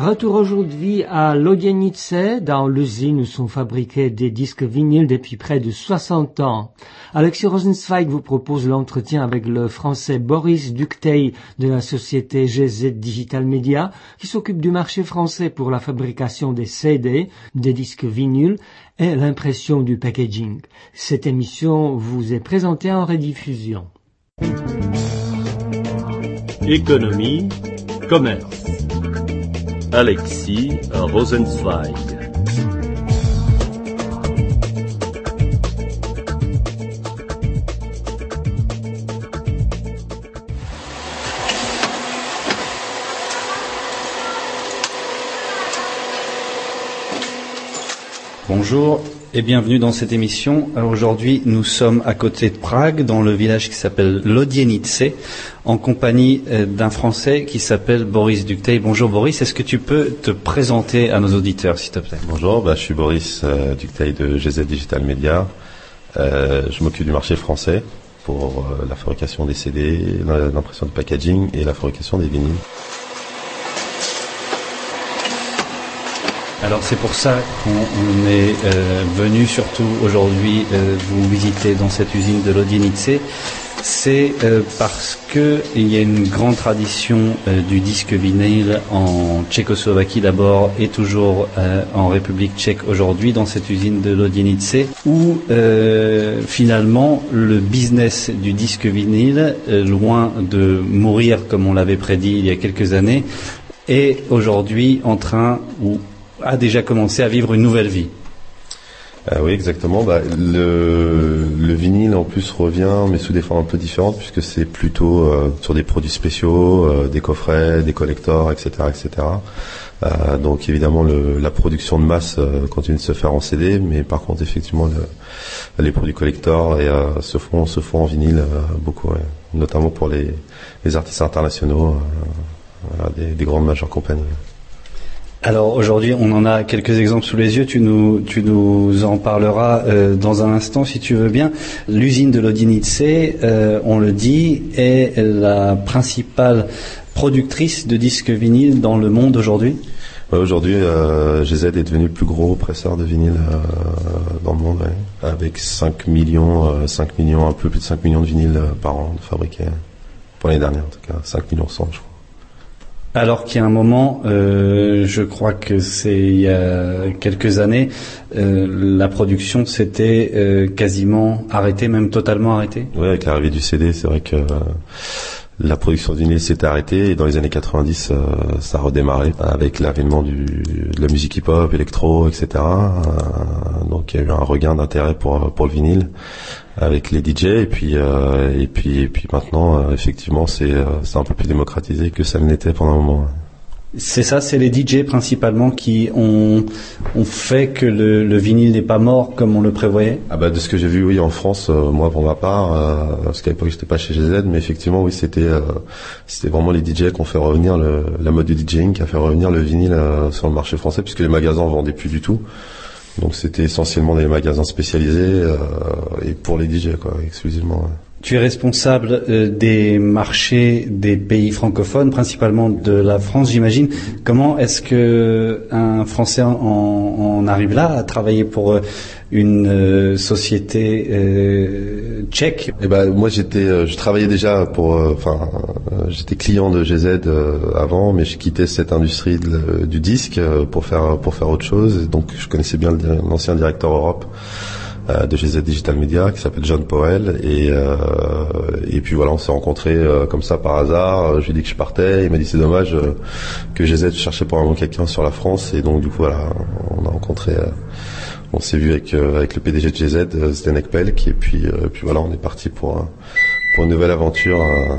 Retour aujourd'hui à Lodienice, dans l'usine où sont fabriqués des disques vinyles depuis près de 60 ans. Alexis Rosenzweig vous propose l'entretien avec le français Boris Ducteil de la société GZ Digital Media, qui s'occupe du marché français pour la fabrication des CD, des disques vinyles et l'impression du packaging. Cette émission vous est présentée en rediffusion. Économie, commerce. Alexis Rosenzweig. Bonjour et bienvenue dans cette émission. Alors aujourd'hui, nous sommes à côté de Prague, dans le village qui s'appelle Lodienice, en compagnie d'un Français qui s'appelle Boris Ducteil. Bonjour Boris, est-ce que tu peux te présenter à nos auditeurs, s'il te plaît? Bonjour, je suis Boris Ducteil de GZ Digital Media. Je m'occupe du marché français pour la fabrication des CD, l'impression de packaging et la fabrication des vinyles. Alors c'est pour ça qu'on est venu surtout aujourd'hui vous visiter dans cette usine de Lodienice. C'est parce que il y a une grande tradition du disque vinyle en Tchécoslovaquie d'abord et toujours en République tchèque aujourd'hui dans cette usine de Lodienice où finalement le business du disque vinyle, loin de mourir comme on l'avait prédit il y a quelques années, est aujourd'hui en train a déjà commencé à vivre une nouvelle vie. Oui, exactement. Le vinyle en plus revient, mais sous des formes un peu différentes, puisque c'est plutôt sur des produits spéciaux, des coffrets, des collectors, etc., etc. Donc évidemment, la production de masse continue de se faire en CD, mais par contre, effectivement, les produits collectors se font en vinyle beaucoup, ouais. Notamment pour les artistes internationaux, des grandes majeures compagnies. Alors aujourd'hui, on en a quelques exemples sous les yeux. Tu nous en parleras dans un instant, si tu veux bien. L'usine de Lodienice, on le dit, est la principale productrice de disques vinyles dans le monde aujourd'hui. Ouais, aujourd'hui, GZ est devenu le plus gros presseur de vinyle dans le monde, ouais, avec 5 millions, un peu plus de 5 millions de vinyles par an fabriqués. Pour l'année dernière, en tout cas, 5 millions 100, je crois. Alors qu'il y a un moment, je crois que c'est il y a quelques années, la production s'était quasiment arrêtée, même totalement arrêtée. Oui, avec l'arrivée du CD, c'est vrai que la production de vinyle s'était arrêtée et dans les années 90, ça a redémarré avec l'avènement de la musique hip-hop, électro, etc. Donc il y a eu un regain d'intérêt pour le vinyle avec les DJ et puis maintenant effectivement c'est un peu plus démocratisé que ça ne l'était pendant un moment. C'est ça, c'est les DJ principalement qui ont fait que le vinyle n'est pas mort comme on le prévoyait. De ce que j'ai vu, oui, en France, moi pour ma part, parce qu'à l'époque j'étais pas chez GZ, mais effectivement oui, c'était vraiment les DJ qui ont fait revenir la mode du DJing, qui a fait revenir le vinyle sur le marché français, puisque les magasins vendaient plus du tout. Donc c'était essentiellement des magasins spécialisés et pour les DJ, quoi, exclusivement. Ouais. Tu es responsable des marchés des pays francophones, principalement de la France, j'imagine. Comment est-ce que un Français en arrive là, à travailler pour une société tchèque? Moi je travaillais déjà j'étais client de GZ avant, mais je quittais cette industrie du disque pour faire autre chose. Et donc je connaissais bien l'ancien directeur Europe de GZ Digital Media qui s'appelle John Powell et puis voilà, on s'est rencontrés comme ça par hasard. Je lui ai dit que je partais, il m'a dit c'est dommage que GZ cherchait pour un moment quelqu'un sur la France, et donc du coup voilà, on a rencontré, on s'est vu avec le PDG de GZ, Zdeněk Pelk, et puis voilà, on est parti pour une nouvelle aventure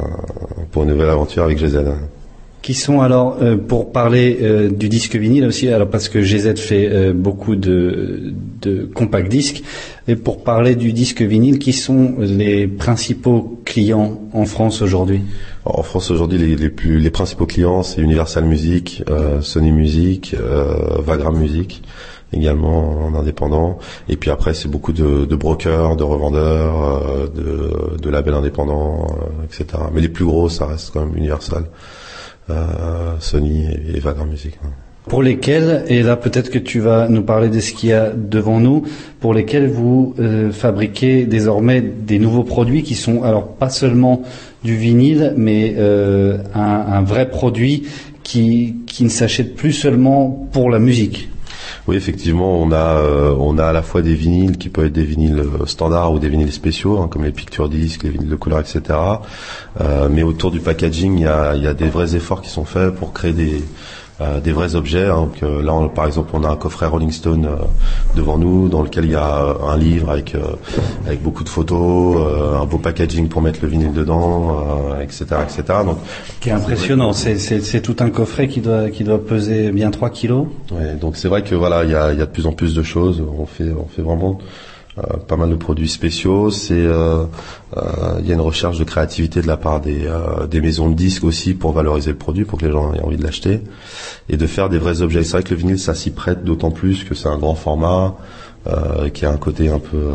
avec GZ. Qui sont alors, pour parler du disque vinyle aussi, alors parce que GZ fait beaucoup de compact disques, et pour parler du disque vinyle, qui sont les principaux clients en France aujourd'hui? En France aujourd'hui, les principaux clients, c'est Universal Music, Sony Music, Vagram Music, également en indépendant, et puis après c'est beaucoup de brokers, de revendeurs, de labels indépendants, etc. Mais les plus gros, ça reste quand même Universal, Sony et Vagram Music. pour lesquels, et là peut-être que tu vas nous parler de ce qu'il y a devant nous, pour lesquels vous fabriquez désormais des nouveaux produits qui sont alors pas seulement du vinyle, mais un vrai produit qui ne s'achète plus seulement pour la musique. Oui, effectivement, on a à la fois des vinyles qui peuvent être des vinyles standards ou des vinyles spéciaux, hein, comme les picture discs, les vinyles de couleur, etc. Mais autour du packaging, il y a des vrais efforts qui sont faits pour créer des vrais objets. Hein. Donc, là, par exemple, on a un coffret Rolling Stone devant nous, dans lequel il y a un livre avec beaucoup de photos, un beau packaging pour mettre le vinyle dedans, etc., etc. Donc, qui est impressionnant. C'est tout un coffret qui doit peser bien 3 kilos. Ouais, donc c'est vrai que voilà, il y a de plus en plus de choses. On fait vraiment pas mal de produits spéciaux. Il y a une recherche de créativité de la part des maisons de disques aussi pour valoriser le produit, pour que les gens aient envie de l'acheter et de faire des vrais objets. C'est vrai que le vinyle, ça s'y prête d'autant plus que c'est un grand format qui a un côté un peu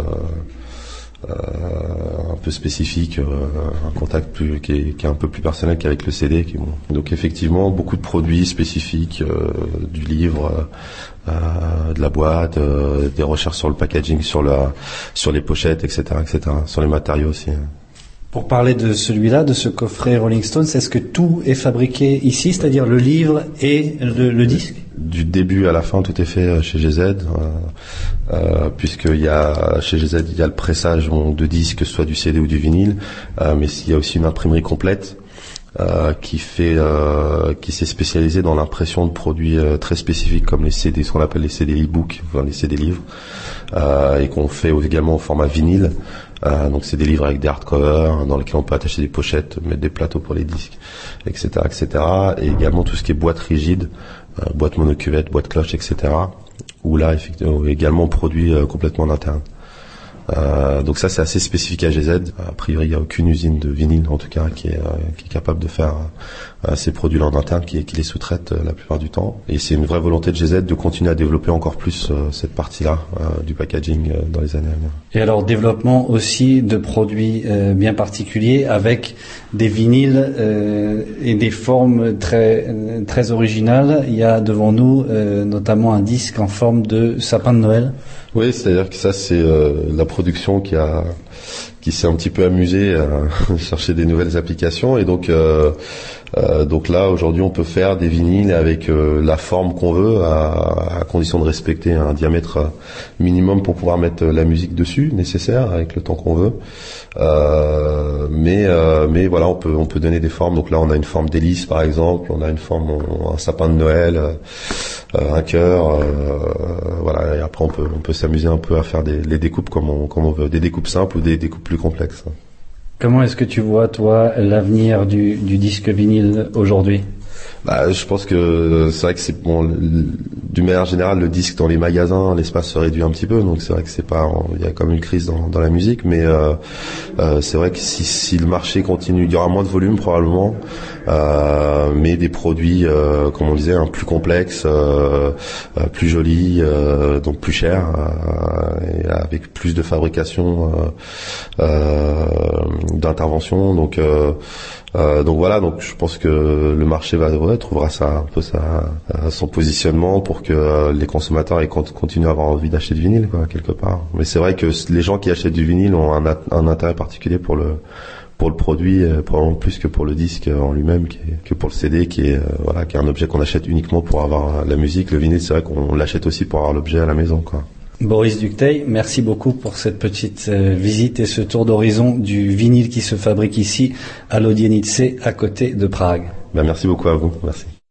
spécifique, un contact qui est un peu plus personnel qu'avec le CD. Donc effectivement, beaucoup de produits spécifiques, du livre, de la boîte, des recherches sur le packaging, sur les pochettes, etc., sur les matériaux aussi. Pour parler de celui-là, de ce coffret Rolling Stone, est-ce que tout est fabriqué ici, c'est-à-dire le livre et le disque ? Du début à la fin, tout est fait chez GZ, puisqu'il y a chez GZ, il y a le pressage de disques, soit du CD ou du vinyle, mais il y a aussi une imprimerie complète qui s'est spécialisée dans l'impression de produits très spécifiques comme les CD, ce qu'on appelle les CD e-book, enfin les CD livres, et qu'on fait également au format vinyle. Donc c'est des livres avec des hardcovers dans lesquels on peut attacher des pochettes, mettre des plateaux pour les disques, etc., etc. Et également tout ce qui est boîte rigide, boîte monocuvette, boîte cloche, etc. Où là effectivement également produit complètement en interne. Donc ça c'est assez spécifique à GZ. A priori il n'y a aucune usine de vinyle en tout cas qui est capable de faire ces produits-là en interne, qui les sous-traite la plupart du temps. Et c'est une vraie volonté de GZ de continuer à développer encore plus cette partie-là du packaging dans les années à venir. Et alors développement aussi de produits bien particuliers avec des vinyles et des formes très originales. Il y a devant nous notamment un disque en forme de sapin de Noël. Oui, c'est-à-dire que ça c'est la production qui s'est un petit peu amusée à chercher des nouvelles applications, et donc là aujourd'hui on peut faire des vinyles avec la forme qu'on veut, à condition de respecter un diamètre minimum pour pouvoir mettre la musique dessus nécessaire avec le temps qu'on veut. Mais voilà, on peut donner des formes. Donc là on a une forme d'hélice par exemple, on a une forme un sapin de Noël, un cœur, voilà. Et après on peut s'amuser un peu à faire les découpes comme on veut, des découpes simples ou des découpes plus complexes. Comment est-ce que tu vois, toi, l'avenir du disque vinyle aujourd'hui ? Je pense que c'est vrai que c'est bon. D'une manière générale, le disque dans les magasins, l'espace se réduit un petit peu, donc c'est vrai que il y a comme une crise dans la musique, mais c'est vrai que si le marché continue, il y aura moins de volume probablement, mais des produits, comme on disait, plus complexes, plus jolis, donc plus chers, et avec plus de fabrication, d'intervention, donc voilà, donc je pense que le marché trouvera son positionnement pour que les consommateurs continuent à avoir envie d'acheter du vinyle, quoi, quelque part. Mais c'est vrai que les gens qui achètent du vinyle ont un intérêt particulier pour le produit, probablement plus que pour le disque en lui-même, que pour le CD, qui est un objet qu'on achète uniquement pour avoir la musique. Le vinyle, c'est vrai qu'on l'achète aussi pour avoir l'objet à la maison, quoi. Boris Ducteil, merci beaucoup pour cette petite visite et ce tour d'horizon du vinyle qui se fabrique ici à Lodienice, à côté de Prague. Merci beaucoup à vous. Merci.